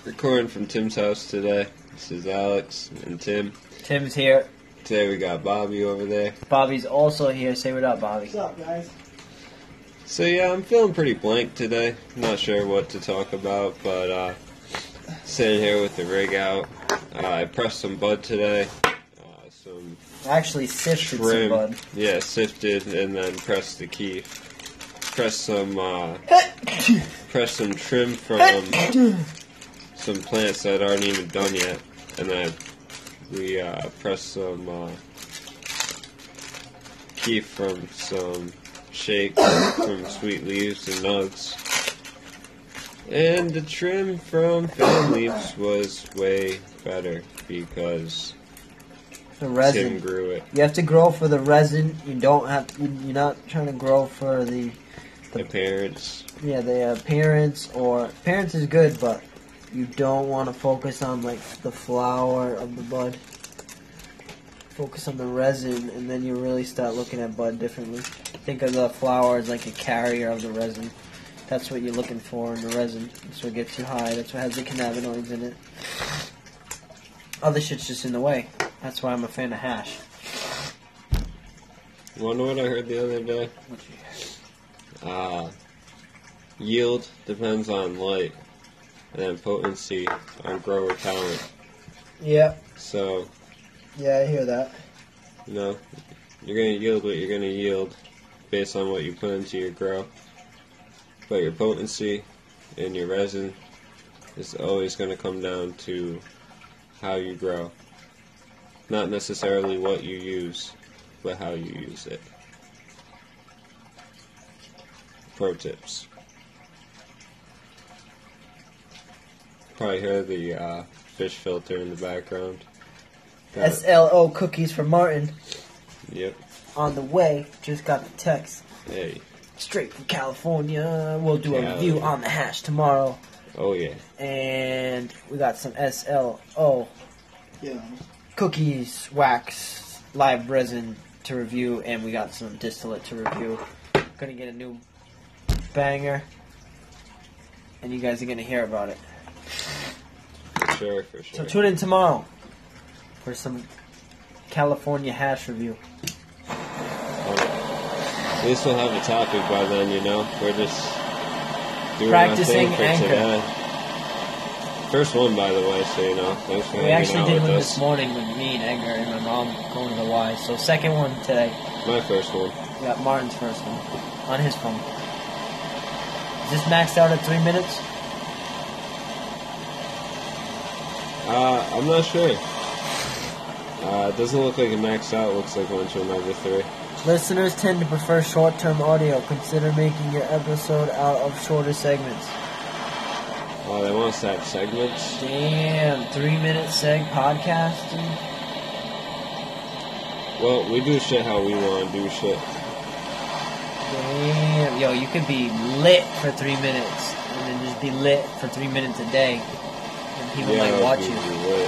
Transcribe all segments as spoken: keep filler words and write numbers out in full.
Recording from Tim's house today. This is Alex and Tim. Tim's here. Today we got Bobby over there. Bobby's also here. Say what up, Bobby. What's up, guys? So yeah, I'm feeling pretty blank today. Not sure what to talk about, but uh, sitting here with the rig out. Uh, I pressed some bud today. Uh, some Actually sifted trim. some bud. Yeah, sifted and then pressed the keef. Pressed some, uh, pressed some trim from some plants that aren't even done yet, and then we uh, pressed some uh, keef from some shake from Sweet Leaves and Nugs. And the trim from Fan Leaves was way better because The resin. Tim grew it. You have to grow for the resin. You don't have. To, you're not trying to grow for the. The parents. Yeah, the appearance or appearance is good, but you don't want to focus on like the flower of the bud. Focus on the resin, and then you really start looking at bud differently. Think of the flower as like a carrier of the resin. That's what you're looking for in the resin. That's what gets you high. That's what has the cannabinoids in it. Other shit's just in the way. That's why I'm a fan of hash. Wonder what I heard the other day? Uh, yield depends on light, and then potency on grower talent. Yeah, So, yeah, I hear that. you know, you're going to yield what you're going to yield based on what you put into your grow. But your potency and your resin is always going to come down to how you grow. Not necessarily what you use, but how you use it. Pro tips. Probably hear the uh, fish filter in the background. Got S L O cookies for Martin. Yep. On the way, just got the text. Hey. Straight from California. We'll do a Cali. review on the hash tomorrow. Oh yeah. And we got some S L O Yeah. cookies, wax, live resin to review, and we got some distillate to review. Gonna get a new banger, and you guys are gonna hear about it. For sure, for sure. So tune in tomorrow for some California hash review. At least we'll have a topic by then, you know. We're just doing Practicing our thing for anchor. today. First one, by the way, so you know. Thanks for We hanging actually out did with one us. this morning with me and Edgar and my mom going to the Y. So second one today. My first one. We got Martin's first one on his phone. Is this maxed out at three minutes? Uh, I'm not sure. Uh, it doesn't look like it maxed out. It looks like it went to another three. Listeners tend to prefer short-term audio. Consider making your episode out of shorter segments. Oh, they want us to have segments? Damn, three-minute seg podcasting. Well, we do shit how we want to do shit. Damn, yo, you could be lit for three minutes and then just be lit for three minutes a day, and people yeah, might watch we- you. we would.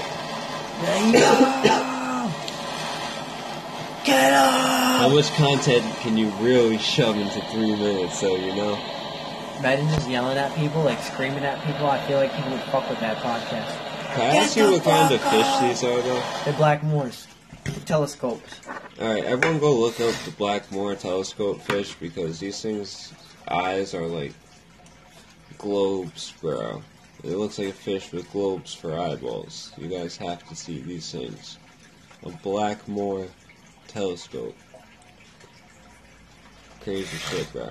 Damn! Get up! How much content can you really shove into three minutes, so you know? Imagine just yelling at people, like screaming at people. I feel like people would fuck with that podcast. Can I ask you what kind of fish these are, though? They're black moors, telescopes. Alright, everyone go look up the Blackmore telescope fish because these things' eyes are like globes, bro. It looks like a fish with globes for eyeballs. You guys have to see these things. A Blackmore telescope. Crazy shit, bro.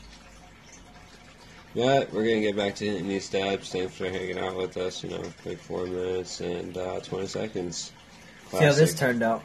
But we're gonna get back to hitting these stabs. Thanks for hanging out with us. You know, like four minutes and uh, twenty seconds. See how this Classic. turned out.